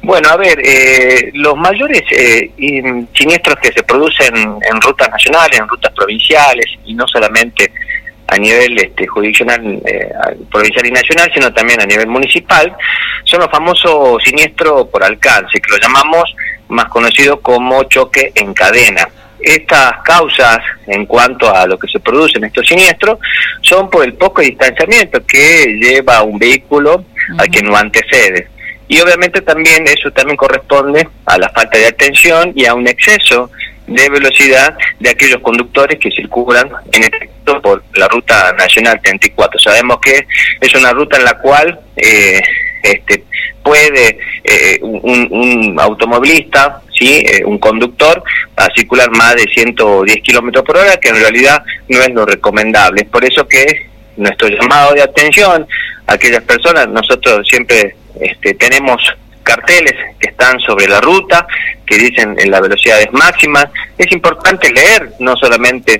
Bueno, a ver, los mayores siniestros que se producen en rutas nacionales, en rutas provinciales, y no solamente a nivel jurisdiccional, provincial y nacional, sino también a nivel municipal, son los famosos siniestros por alcance, que lo llamamos más conocido como choque en cadena. Estas causas, en cuanto a lo que se produce en estos siniestros, son por el poco distanciamiento que lleva un vehículo al que no antecede. Y obviamente también eso también corresponde a la falta de atención y a un exceso de velocidad de aquellos conductores que circulan en este caso por la ruta nacional 34. Sabemos que es una ruta en la cual puede un automovilista, ¿sí? Un conductor, a circular más de 110 kilómetros por hora, que en realidad no es lo recomendable. Es por eso que nuestro llamado de atención a aquellas personas, nosotros siempre tenemos carteles que están sobre la ruta, que dicen las velocidades máximas. Es importante leer no solamente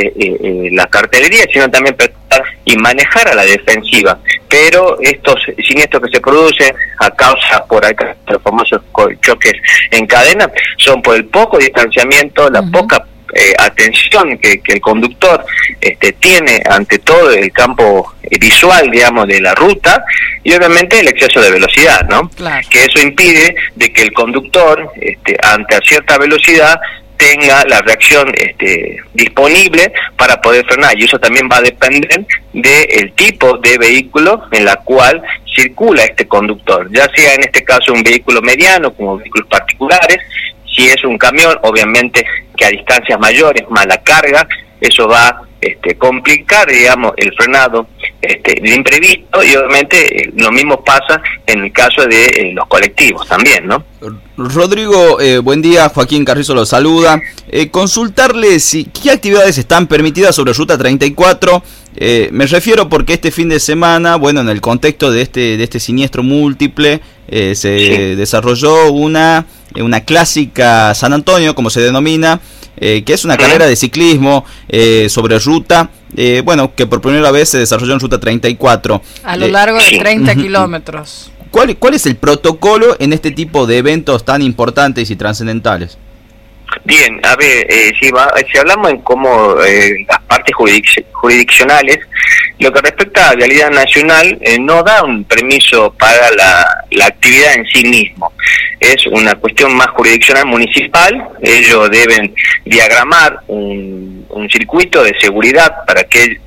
la cartelería, sino también prestar y manejar a la defensiva. Pero estos siniestros que se producen a causa por acá, los famosos choques en cadena, son por el poco distanciamiento, la poca atención que el conductor tiene ante todo el campo visual, digamos, de la ruta, y obviamente el exceso de velocidad, ¿no? Claro. Que eso impide de que el conductor ante cierta velocidad tenga la reacción disponible para poder frenar, y eso también va a depender del tipo de vehículo en la cual circula este conductor, ya sea en este caso un vehículo mediano como vehículos particulares. Si es un camión, obviamente que a distancias mayores, más la carga, eso va a complicar, digamos, el frenado de imprevisto, y obviamente lo mismo pasa en el caso de los colectivos también, ¿no? Rodrigo, buen día, Joaquín Carrizo lo saluda. Consultarle qué actividades están permitidas sobre Ruta 34. Me refiero porque este fin de semana, bueno, en el contexto de este siniestro múltiple, se desarrolló una clásica San Antonio, como se denomina, que es una carrera de ciclismo sobre ruta, bueno, que por primera vez se desarrolló en Ruta 34. A lo largo de 30 kilómetros. ¿Cuál es el protocolo en este tipo de eventos tan importantes y trascendentales? Bien, a ver, si hablamos en cómo las partes jurisdiccionales, lo que respecta a vialidad nacional, no da un permiso para la actividad en sí mismo. Es una cuestión más jurisdiccional municipal. Ellos deben diagramar un circuito de seguridad para aquel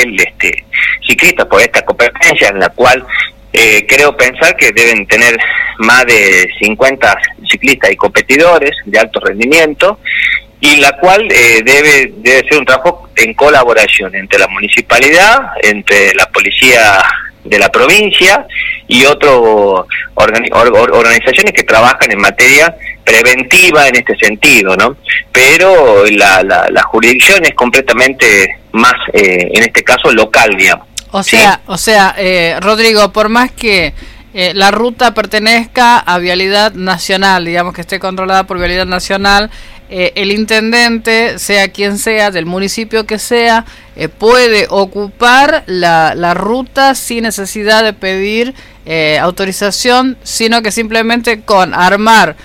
ciclista por esta competencia, en la cual creo pensar que deben tener más de 50 ciclistas y competidores de alto rendimiento, y la cual debe ser un trabajo en colaboración entre la municipalidad, entre la policía de la provincia y otras organizaciones que trabajan en materia preventiva en este sentido, ¿no? Pero la jurisdicción es completamente más, en este caso, local, digamos. O sea, Rodrigo, por más que la ruta pertenezca a vialidad nacional, digamos que esté controlada por vialidad nacional, el intendente, sea quien sea, del municipio que sea, puede ocupar la ruta sin necesidad de pedir autorización, sino que simplemente con armar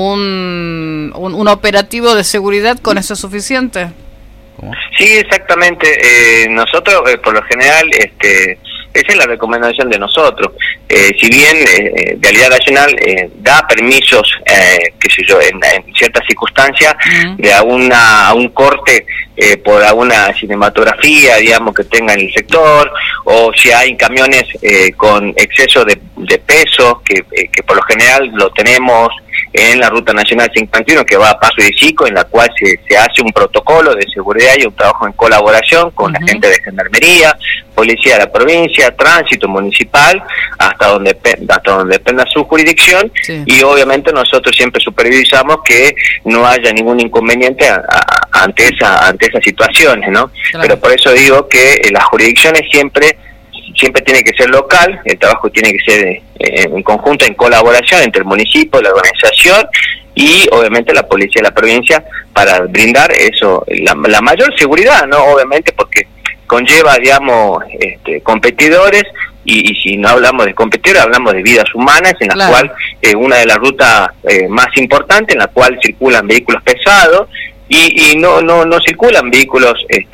un operativo de seguridad, con eso es suficiente. Sí, exactamente. Nosotros, por lo general, esa es la recomendación de nosotros. Si bien Vialidad Nacional da permisos, qué sé yo, en ciertas circunstancias, de a un corte por alguna cinematografía, digamos, que tenga en el sector, o si hay camiones con exceso de peso, que por lo general lo tenemos en la Ruta Nacional 51, que va a Paso de Chico, en la cual se hace un protocolo de seguridad y un trabajo en colaboración con la gente de Gendarmería, Policía de la Provincia, Tránsito Municipal, hasta donde dependa su jurisdicción, y obviamente nosotros siempre supervisamos que no haya ningún inconveniente ante esas situaciones, ¿no? Claro. Pero por eso digo que las jurisdicciones siempre tiene que ser local, el trabajo tiene que ser en conjunto, en colaboración entre el municipio, la organización y obviamente la policía de la provincia, para brindar eso, la mayor seguridad, ¿no? Obviamente porque conlleva, digamos, competidores y si no hablamos de competidores, hablamos de vidas humanas, en la claro. cual una de las rutas más importantes, en la cual circulan vehículos pesados, y no circulan vehículos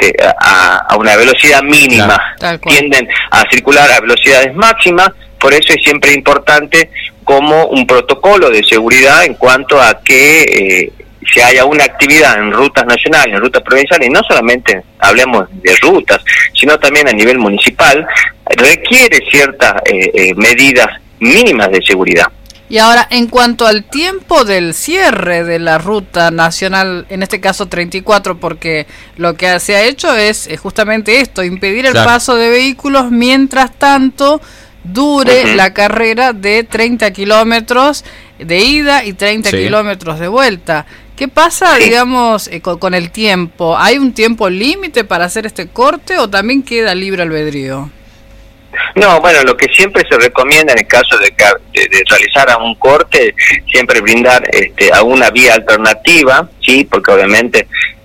a una velocidad mínima, claro. tienden a circular a velocidades máximas. Por eso es siempre importante como un protocolo de seguridad en cuanto a que si haya una actividad en rutas nacionales, en rutas provinciales, y no solamente hablemos de rutas, sino también a nivel municipal, requiere ciertas medidas mínimas de seguridad. Y ahora, en cuanto al tiempo del cierre de la ruta nacional, en este caso 34, porque lo que se ha hecho es justamente esto, impedir el paso de vehículos, mientras tanto dure la carrera de 30 kilómetros de ida y 30 kilómetros de vuelta. ¿Qué pasa, digamos, con el tiempo? ¿Hay un tiempo límite para hacer este corte o también queda libre albedrío? No, bueno, lo que siempre se recomienda en el caso de realizar un corte, siempre brindar alguna vía alternativa, sí, porque obviamente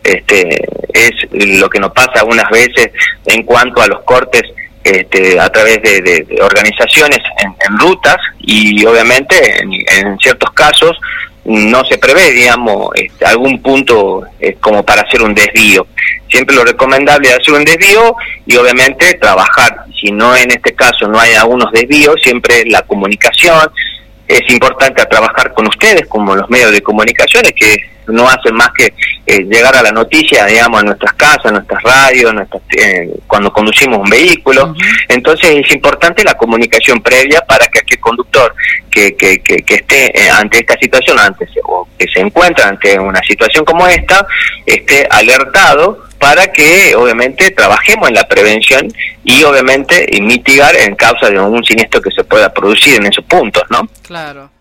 es lo que nos pasa algunas veces en cuanto a los cortes a través de organizaciones en rutas, y obviamente en ciertos casos no se prevé, digamos, algún punto como para hacer un desvío. Siempre lo recomendable es hacer un desvío y obviamente trabajar. Si no, en este caso no hay algunos desvíos, siempre la comunicación es importante a trabajar con ustedes, como los medios de comunicaciones, que no hacen más que llegar a la noticia, digamos, a nuestras casas, a nuestras radios, cuando conducimos un vehículo. Entonces es importante la comunicación previa para que aquel conductor que esté ante esta situación, o que se encuentra ante una situación como esta, esté alertado, para que obviamente trabajemos en la prevención y obviamente mitigar en causa de un siniestro que se pueda producir en esos puntos, ¿no? Claro.